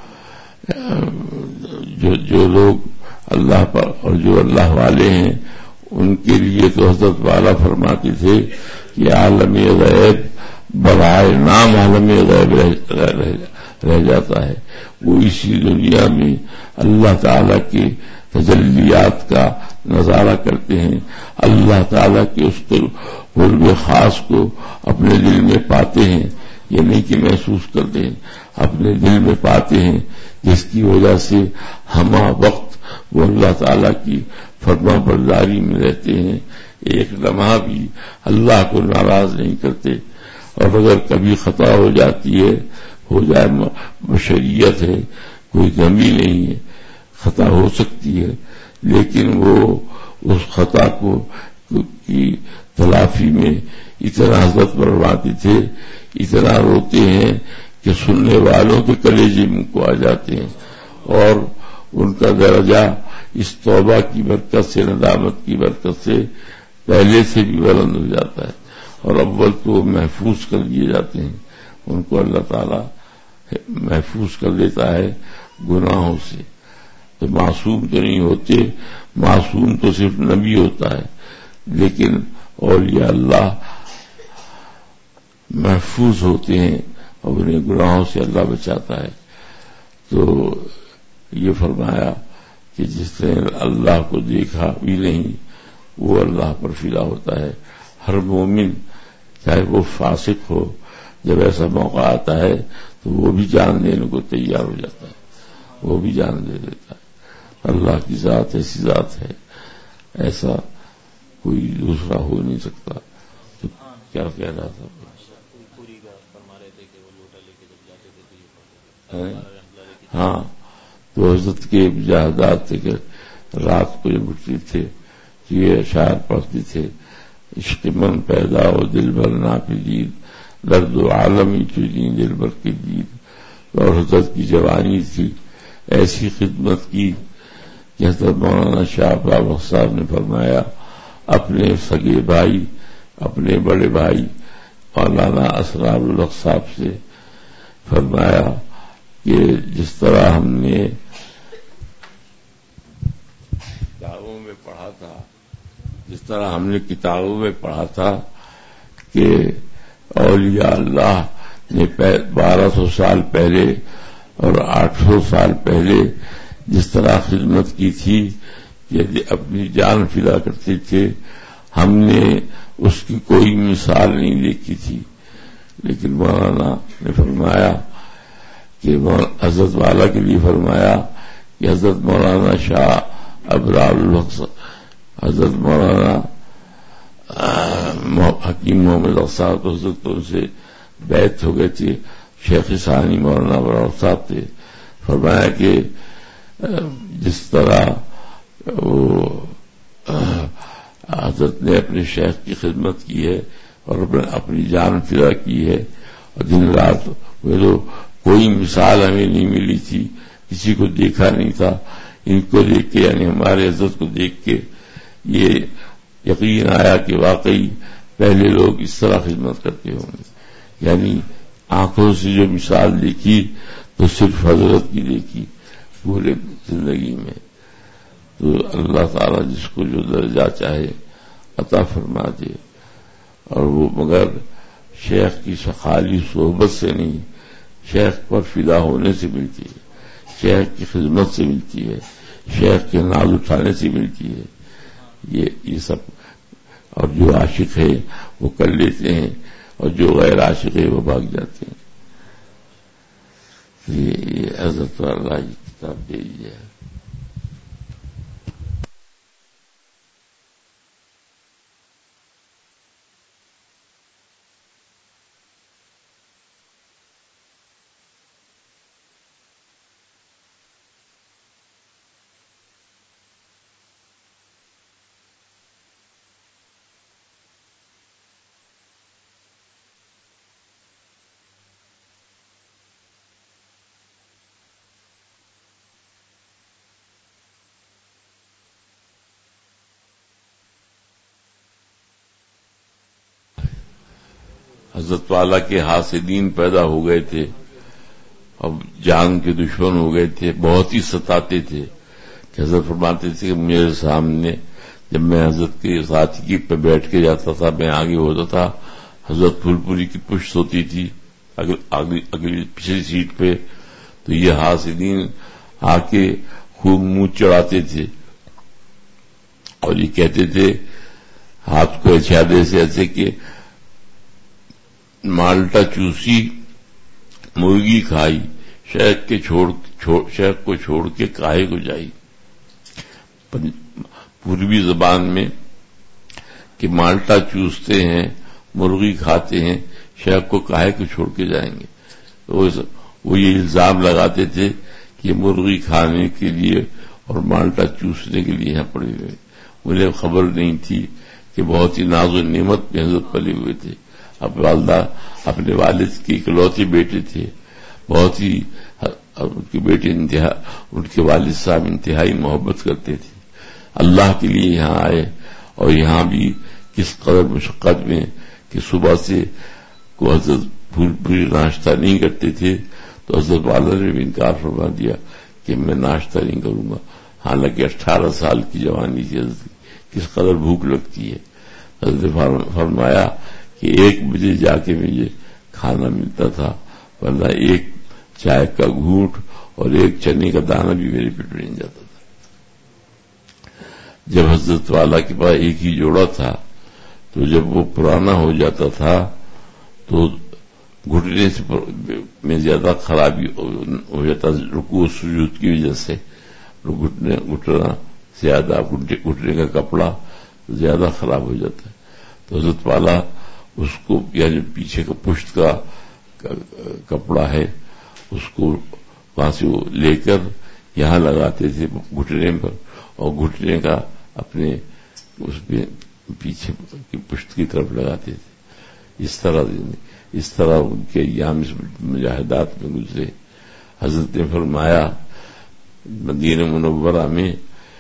جو لوگ اللہ پر اور جو اللہ والے ہیں ان کے لیے تو حضرت والا فرماتے تھے کہ عالم غیب برائے نام عالم غیب رہ جاتا ہے، وہ اسی دنیا میں اللہ تعالی کے تجلیات کا نظارہ کرتے ہیں، اللہ تعالی کے اس قرب خاص کو اپنے دل میں پاتے ہیں، یہ نہیں کہ محسوس کرتے ہیں، اپنے دل میں پاتے ہیں، جس کی وجہ سے ہمہ وقت وہ اللہ تعالی کی فرما برداری میں رہتے ہیں، ایک لمحہ بھی اللہ کو ناراض نہیں کرتے۔ اور اگر کبھی خطا ہو جاتی ہے، ہو جائے، بشریت ہے، کوئی کمی نہیں ہے، خطا ہو سکتی ہے، لیکن وہ اس خطا کو کی تلافی میں اتنا حضرت فرماتے تھے، اتنا روتے ہیں کہ سننے والوں کے کلیجے منہ کو آ جاتے ہیں، اور ان کا درجہ اس توبہ کی برکت سے، ندامت کی برکت سے پہلے سے بھی بلند ہو جاتا ہے، اور اول تو محفوظ کر دیے جاتے ہیں، ان کو اللہ تعالی محفوظ کر دیتا ہے گناہوں سے۔ تو معصوم تو نہیں ہوتے، معصوم تو صرف نبی ہوتا ہے، لیکن اولیاء اللہ محفوظ ہوتے ہیں اور انہیں گناہوں سے اللہ بچاتا ہے۔ تو یہ فرمایا کہ جس نے اللہ کو دیکھا بھی نہیں وہ اللہ پر فدا ہوتا ہے۔ ہر مومن چاہے وہ فاسق ہو، جب ایسا موقع آتا ہے تو وہ بھی جان دینے کو تیار ہو جاتا ہے، وہ بھی جان دے دیتا ہے۔ اللہ کی ذات ایسی ذات ہے، ایسا کوئی دوسرا ہو نہیں سکتا۔ تو کیا کہہ رہا تھا؟ ہاں، تو حضرت کے مجاہدات تھے کہ رات کو جب اٹھتے تھے تو یہ اشعار پڑھتے تھے، عشق من پیدا و دل بھر ناپدید، درد و عالمی چجیں دل بھر کی دید۔ اور حضرت کی جوانی تھی، ایسی خدمت کی کہ حضرت مولانا شاہ بابا صاحب نے فرمایا اپنے سگے بھائی، اپنے بڑے بھائی مولانا اسرار الحق صاحب سے فرمایا کہ جس طرح ہم نے کتابوں میں پڑھا تھا، جس طرح ہم نے کتابوں میں پڑھا تھا کہ اولیاء اللہ نے 1200 سال پہلے اور 800 سال پہلے جس طرح خدمت کی تھی، یعنی اپنی جان فدا کرتے تھے، ہم نے اس کی کوئی مثال نہیں دیکھی تھی۔ لیکن مولانا نے فرمایا کہ حضرت والا کے لیے فرمایا کہ حضرت مولانا شاہ ابرار الحق، حضرت مولانا حکیم محمد صاحب حضرت ان سے بیعت ہو گئے تھے، شیخ ثانی مولانا ابرار صاحب تھے۔ فرمایا کہ جس طرح وہ حضرت نے اپنے شیخ کی خدمت کی ہے اور اپنی جان فدا کی ہے، اور دن رات وہ تو کوئی مثال ہمیں نہیں ملی تھی، کسی کو دیکھا نہیں تھا۔ ان کو دیکھ کے یعنی ہمارے حضرت کو دیکھ کے یہ یقین آیا کہ واقعی پہلے لوگ اس طرح خدمت کرتے ہوں گے، یعنی آنکھوں سے جو مثال دیکھی تو صرف حضرت کی دیکھی پورے زندگی میں۔ تو اللہ تعالیٰ جس کو جو درجہ چاہے عطا فرما دے، اور وہ مگر شیخ کی خالی صحبت سے نہیں، شیخ پر فدا ہونے سے ملتی ہے، شیخ کی خدمت سے ملتی ہے، شیخ کے ناز اٹھانے سے ملتی ہے۔ یہ سب، اور جو عاشق ہے وہ کر لیتے ہیں، اور جو غیر عاشق ہے وہ بھاگ جاتے ہیں۔ یہ حضرت اللہ کی کتاب دے دی ہے۔ حضرت والا کے حاسدین پیدا ہو گئے تھے، اب جان کے دشمن ہو گئے تھے، بہت ہی ستاتے تھے کہ حضرت فرماتے تھے کہ میرے سامنے جب میں حضرت کے ساتھی پہ بیٹھ کے جاتا تھا، میں آگے ہوتا تھا، حضرت پھول پوری کی پشت ہوتی تھی اگلی پچھلی سیٹ پہ، تو یہ حاسدین آ کے خوب منہ چڑھاتے تھے اور یہ کہتے تھے ہاتھ کو اشارے سے ایسے کہ مالٹا چوسی مرغی کھائی، شیخ کو چھوڑ کے کاہے کو جائی۔ پوروی زبان میں کہ مالٹا چوستے ہیں، مرغی کھاتے ہیں، شیخ کو کاہے کو چھوڑ کے جائیں گے۔ وہ یہ الزام لگاتے تھے کہ مرغی کھانے کے لیے اور مالٹا چوسنے کے لیے یہاں پڑے ہوئے۔ مجھے خبر نہیں تھی کہ بہت ہی ناز و نعمت میں حضرت پلے ہوئے تھے۔ اب والدہ اپنے والد کے اکلوتے بیٹے تھے، بہت ہی ان کے بیٹے ان کے والد صاحب انتہائی محبت کرتے تھے۔ اللہ کے لیے یہاں آئے، اور یہاں بھی کس قدر مشقت میں کہ صبح سے کو حضرت پھول پوری ناشتہ نہیں کرتے تھے، تو حضرت والا نے بھی انکار فرما دیا کہ میں ناشتہ نہیں کروں گا، حالانکہ 18 سال کی جوانی تھی حضرت، کس قدر بھوک لگتی ہے۔ حضرت فرمایا کہ 1 بجے جا کے مجھے کھانا ملتا تھا، ورنہ ایک چائے کا گھونٹ اور ایک چنے کا دانہ بھی میرے پیٹ میں نہیں جاتا تھا۔ جب حضرت والا کے پاس ایک ہی جوڑا تھا، تو جب وہ پرانا ہو جاتا تھا تو گھٹنے میں زیادہ خرابی ہو جاتا، رکوع سجود کی وجہ سے گھٹنا زیادہ، گھٹنے کا کپڑا زیادہ خراب ہو جاتا ہے۔ تو حضرت والا اس کو یا جو پیچھے کا پشت کا کپڑا ہے اس کو وہاں سے وہ لے کر یہاں لگاتے تھے گھٹنے پر، اور گھٹنے کا اپنے اس پہ پیچھے کی پشت کی طرف لگاتے تھے. اس طرح ان کے ایام اس مجاہدات میں گزرے. حضرت نے فرمایا مدینہ منورہ میں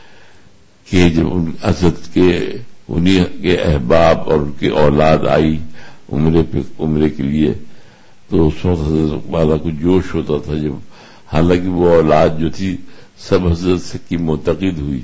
کہ جب حضرت کے انہی کے احباب اور ان کی اولاد آئی عمرے کے لیے، تو اس وقت حضرت والا کو جوش ہوتا تھا. جب حالانکہ وہ اولاد جو تھی سب حضرت سے کی معتقد ہوئی،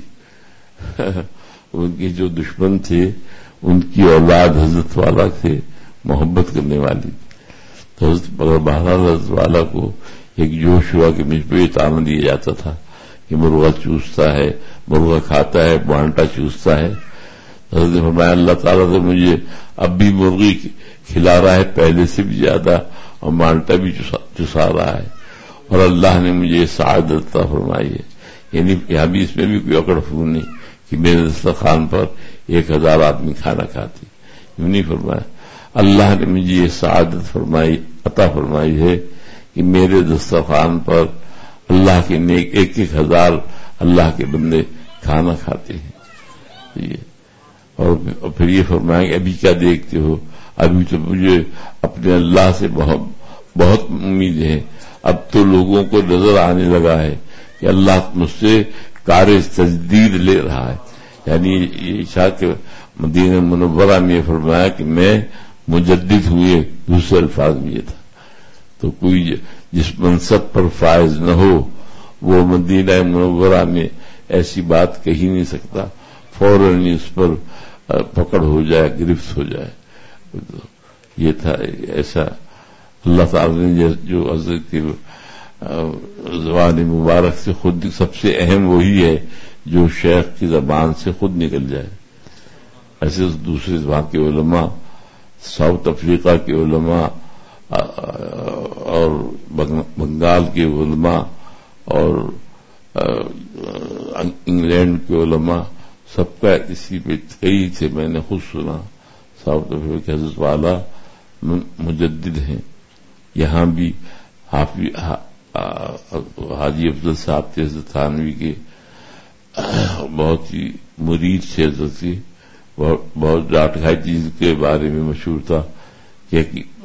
ان کے جو دشمن تھے ان کی اولاد حضرت والا سے محبت کرنے والی. تو بہرحال حضرت والا کو ایک جوش ہوا کہ مجھ پہ تانا دیا جاتا تھا کہ مرغا چوستا ہے، مرغا کھاتا ہے، بانٹا چوستا ہے. حضرت نے فرمایا اللہ تعالیٰ سے مجھے اب بھی مرغی کھلا رہا ہے پہلے سے بھی زیادہ، اور مانٹا بھی چسا رہا ہے، اور اللہ نے مجھے سعادت عطا فرمائی ہے. یعنی یہاں بھی اس میں بھی کوئی اکڑ پھون نہیں کہ میرے دسترخوان پر 1000 آدمی کھانا کھاتے، یوں نہیں فرمایا. اللہ نے مجھے یہ سعادت فرمائی عطا فرمائی ہے کہ میرے دسترخوان پر اللہ کے نیک 1000 اللہ کے بندے کھانا کھاتے ہیں. اور پھر یہ فرمایا کہ ابھی کیا دیکھتے ہو، ابھی تو مجھے اپنے اللہ سے بہت امید ہے. اب تو لوگوں کو نظر آنے لگا ہے کہ اللہ مجھ سے کار تجدید لے رہا ہے. یعنی یہ شاہ کے مدینہ منورہ میں فرمایا کہ میں مجدد ہوئے، دوسرے الفاظ میں یہ تھا. تو کوئی جس منصب پر فائز نہ ہو وہ مدینہ منورہ میں ایسی بات کہی نہیں سکتا، فوراً اس پر پکڑ ہو جائے، گرفت ہو جائے. یہ تھا ایسا اللہ تعالی نے جو حضرت کی زبان مبارک سے خود سب سے اہم وہی ہے جو شیخ کی زبان سے خود نکل جائے. ایسے دوسرے زبان کے علماء، ساؤتھ افریقہ کے علماء اور بنگال کے علماء اور انگلینڈ کے علماء سب کا اسی پہ کئی سے میں نے خود سنا. ساؤتھ افریقہ کے حضرت والا مجدد ہیں. یہاں بھی حاجی افضل صاحب تھے حضرت تھانوی کے، بہت ہی مرید سے حضرت کی، بہت ڈانٹ کھائی تھی جن کے بارے میں مشہور تھا کہ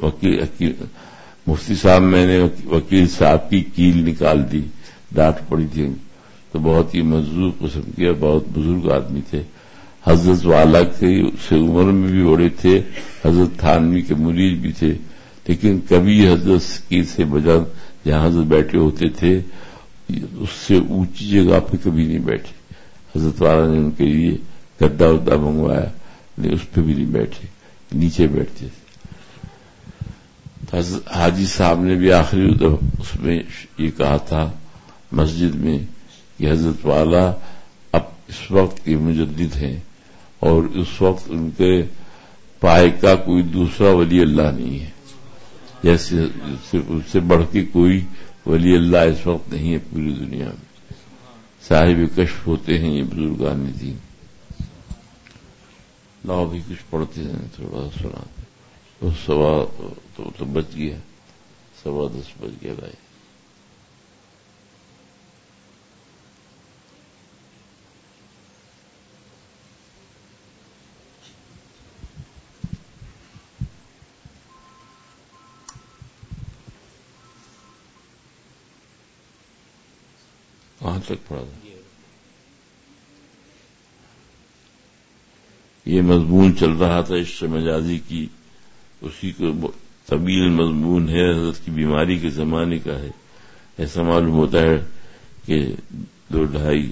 مفتی صاحب میں نے وکیل صاحب کی کیل نکال دی، ڈانٹ پڑی تھی. تو بہت ہی مذہوب قسم کے بہت بزرگ آدمی تھے. حضرت والا سے عمر میں بھی بڑے تھے، حضرت تھانوی کے مرید بھی تھے، لیکن کبھی حضرت کی سے بجان جہاں حضرت بیٹھے ہوتے تھے اس سے اونچی جگہ پہ کبھی نہیں بیٹھے. حضرت والا نے ان کے لیے گدا ودا منگوایا، لیکن اس پہ بھی نہیں بیٹھے، نیچے بیٹھتے تھے. حاجی صاحب نے بھی آخری اس میں یہ کہا تھا مسجد میں کہ حضرت والا اب اس وقت کے مجدد ہیں، اور اس وقت ان کے پائے کا کوئی دوسرا ولی اللہ نہیں ہے. جیسے اس سے بڑھ کے کوئی ولی اللہ اس وقت نہیں ہے پوری دنیا میں. صاحب کشف ہوتے ہیں یہ بزرگان دین. لاؤ بھی کچھ پڑھتے ہیں تھوڑا سنا. سوا تو بچ گیا، 10:15 بج گیا بھائی. کہاں تک پڑھا تھا؟ یہ مضمون چل رہا تھا عشق مجازی کی، اسی کو طویل مضمون ہے، حضرت کی بیماری کے زمانے کا ہے. ایسا معلوم ہوتا ہے کہ 2-2.5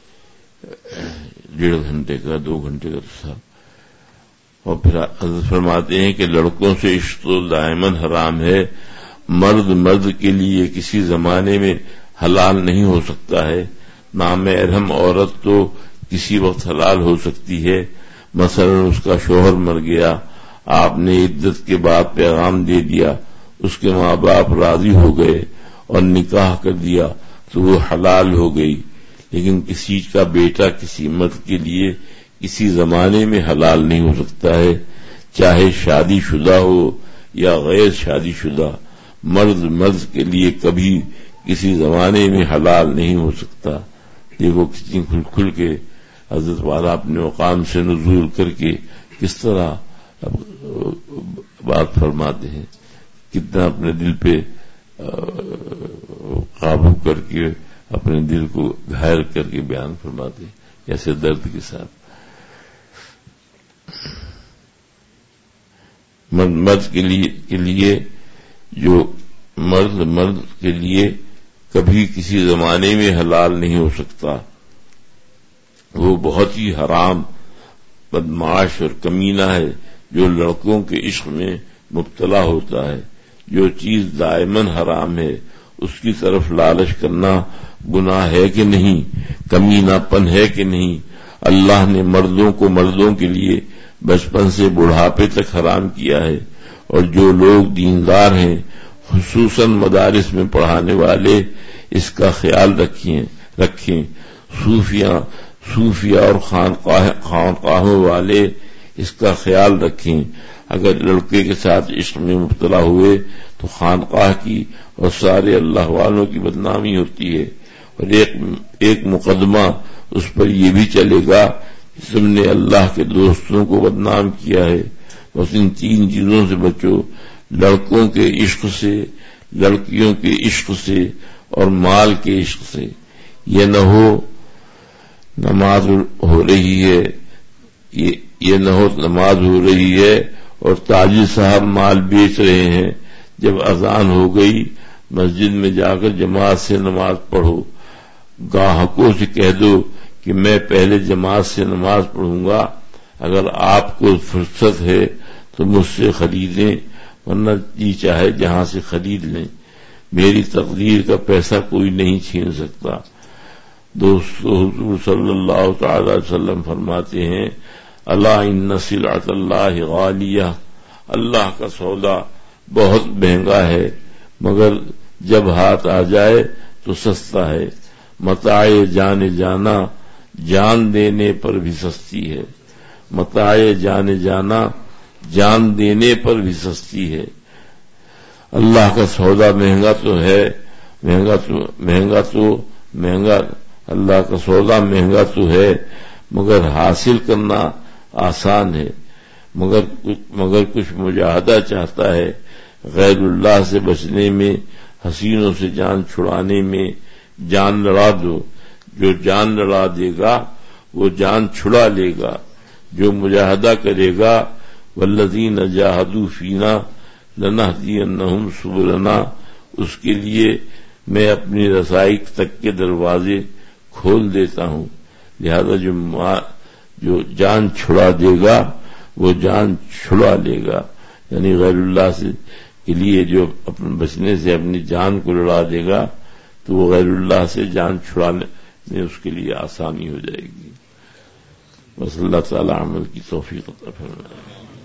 گھنٹے کا 2 گھنٹے کا تھا. اور پھر حضرت فرماتے ہیں کہ لڑکوں سے عشق تو دائماً حرام ہے، مرد کے لیے کسی زمانے میں حلال نہیں ہو سکتا ہے. نامحرم عورت تو کسی وقت حلال ہو سکتی ہے. مثلا اس کا شوہر مر گیا، آپ نے عدت کے بعد پیغام دے دیا، اس کے ماں باپ راضی ہو گئے اور نکاح کر دیا تو وہ حلال ہو گئی. لیکن کسی کا بیٹا کسی مرد کے لیے کسی زمانے میں حلال نہیں ہو سکتا ہے، چاہے شادی شدہ ہو یا غیر شادی شدہ. مرد کے لیے کبھی کسی زمانے میں حلال نہیں ہو سکتا. دیکھو کتنی کھل کے حضرت والا اپنے مقام سے نزول کر کے کس طرح بات فرماتے ہیں، کتنا اپنے دل پہ قابو کر کے اپنے دل کو گھائر کر کے بیان فرماتے ہیں ایسے درد کے ساتھ. مرد کے لیے جو مرد کے لیے کبھی کسی زمانے میں حلال نہیں ہو سکتا، وہ بہت ہی حرام بدمعاش اور کمینہ ہے جو لڑکوں کے عشق میں مبتلا ہوتا ہے. جو چیز دائماً حرام ہے اس کی طرف لالچ کرنا گناہ ہے کہ نہیں، کمینہ پن ہے کہ نہیں. اللہ نے مردوں کو مردوں کے لیے بچپن سے بڑھاپے تک حرام کیا ہے، اور جو لوگ دیندار ہیں خصوصاً مدارس میں پڑھانے والے اس کا خیال رکھیں. صوفیہ اور خانقاہوں والے اس کا خیال رکھیں. اگر لڑکے کے ساتھ عشق میں مبتلا ہوئے تو خانقاہ کی اور سارے اللہ والوں کی بدنامی ہوتی ہے، اور ایک مقدمہ اس پر یہ بھی چلے گا کہ تم نے اللہ کے دوستوں کو بدنام کیا ہے. بس ان 3 چیزوں سے بچو، لڑکوں کے عشق سے، لڑکیوں کے عشق سے اور مال کے عشق سے. یہ نہ ہو نماز ہو رہی ہے اور تاجر صاحب مال بیچ رہے ہیں، جب اذان ہو گئی مسجد میں جا کر جماعت سے نماز پڑھو. گاہکوں سے کہہ دو کہ میں پہلے جماعت سے نماز پڑھوں گا، اگر آپ کو فرصت ہے تو مجھ سے خریدیں، ورنہ جی چاہے جہاں سے خرید لیں، میری تقدیر کا پیسہ کوئی نہیں چھین سکتا. دوستو حضور صلی اللہ تعالی علیہ وسلم فرماتے ہیں الا ان سلعۃ اللہ غالیہ، اللہ کا سودا بہت مہنگا ہے مگر جب ہاتھ آ جائے تو سستا ہے. متاع جانا جان دینے پر بھی سستی ہے، متاع جانا جان دینے پر بھی سستی ہے. اللہ کا سودا مہنگا تو ہے، مہنگا اللہ کا سودا مہنگا تو ہے مگر حاصل کرنا آسان ہے. مگر کچھ مجاہدہ چاہتا ہے. غیر اللہ سے بچنے میں، حسینوں سے جان چھڑانے میں جان لڑا دو. جو جان لڑا دے گا وہ جان چھڑا لے گا. جو مجاہدہ کرے گا والذین جاہدوا فینا لنہدینہم سبلنا، اس کے لیے میں اپنی رسائی تک کے دروازے کھول دیتا ہوں. لہذا جو جان چھڑا دے گا وہ جان چھڑا لے گا، یعنی غیر اللہ سے کے لیے جو اپنے بچنے سے اپنی جان کو لڑا دے گا تو وہ غیر اللہ سے جان چھڑانے میں اس کے لیے آسانی ہو جائے گی. بس اللہ تعالی عمل کی توفیق عطا فرمائے.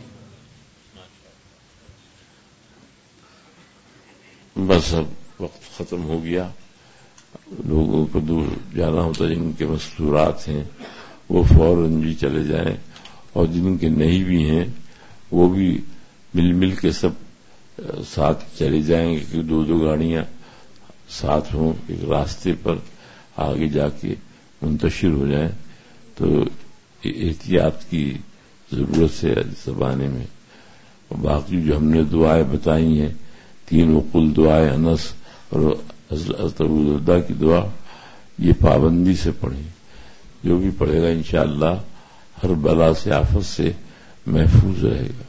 بس اب وقت ختم ہو گیا. لوگوں کو دور جانا ہوتا ہے، جن کے مستورات ہیں وہ فوراً بھی چلے جائیں، اور جن کے نہیں بھی ہیں وہ بھی مل کے سب ساتھ چلے جائیں گے کہ 2 گاڑیاں ساتھ ہوں، ایک راستے پر آگے جا کے منتشر ہو جائیں. تو احتیاط کی ضرورت ہے اس زمانے میں. باقی جو ہم نے دعائیں بتائی ہیں، 3 وقل دعائے انس اور حضرت ابو درداء کی دعا، یہ پابندی سے پڑھیں. جو بھی پڑھے گا انشاءاللہ ہر بلا سے آفت سے محفوظ رہے گا.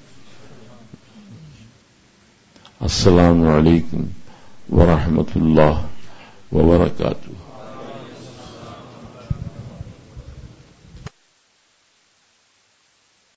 السلام علیکم ورحمۃ اللہ وبرکاتہ.